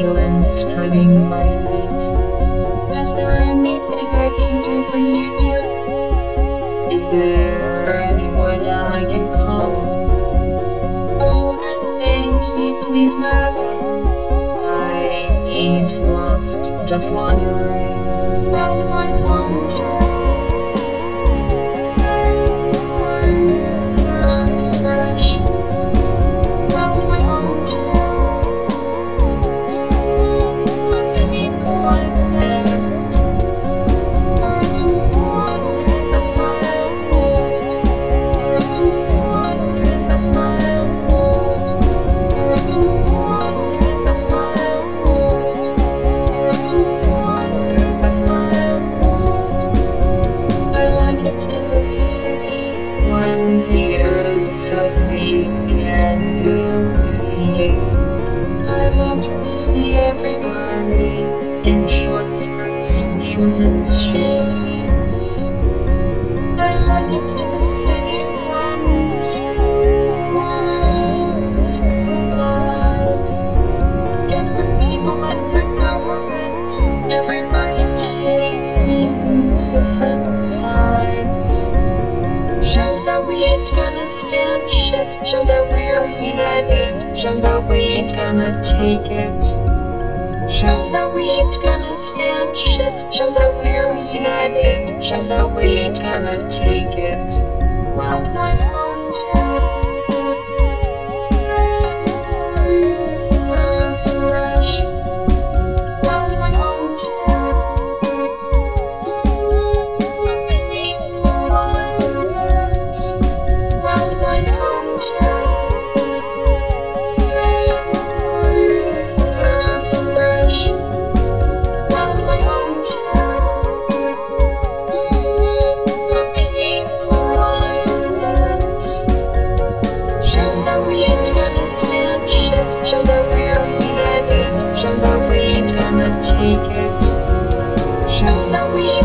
feelings spreading my feet. Is there anything I can do for you, dear? Is there anyone I can call? Oh, and thank you, please, madam. I ain't lost, just wandering round my hometown. Of me and beauty. I love to see everybody in short skirts and shortened shades. I like it in the city, 1, 2 miles alive. Get the people and the government, everybody taking different sides. Shows that we ain't gonna stand shit. Shows that we're united. Shows that we ain't gonna take it. Shows that we ain't gonna stand shit. Shows that we're united. Shows that we ain't gonna take it. Well, my hometown is fresh. Well, my hometown. Shows that we